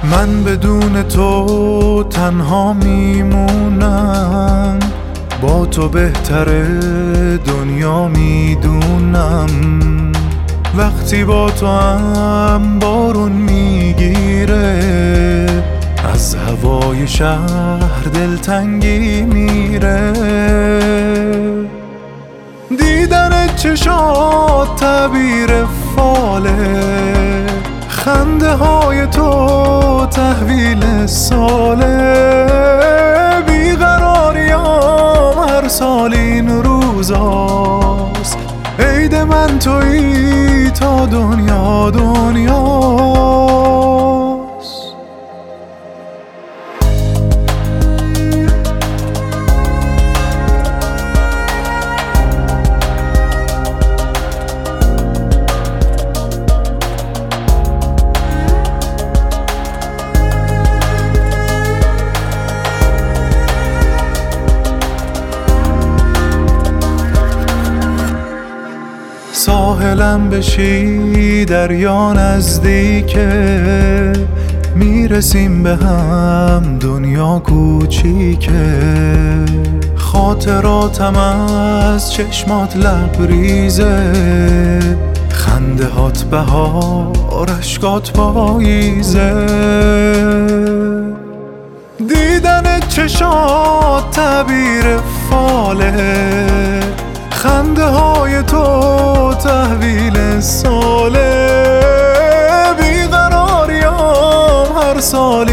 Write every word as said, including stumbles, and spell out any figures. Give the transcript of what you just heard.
من بدون تو تنها میمونم، با تو بهتره دنیا میدونم. وقتی با تو هم بارون میگیره، از هوای شهر دلتنگی میره. دیدن چشات تعبیر فاله، خنده های تو تحویل ساله. بیقراریام هر سال این روزاست، عید من تویی تا دنیا دنیاست. ساحلم بشی دریا نزدیکه، میرسیم به هم دنیا کوچیکه. خاطراتم از چشمات لبریزه، خنده هات بهار اشکات پاییزه. دیدن چشات تعبیر فاله، خنده های تو تحویل ساله. بیقراریام هر سال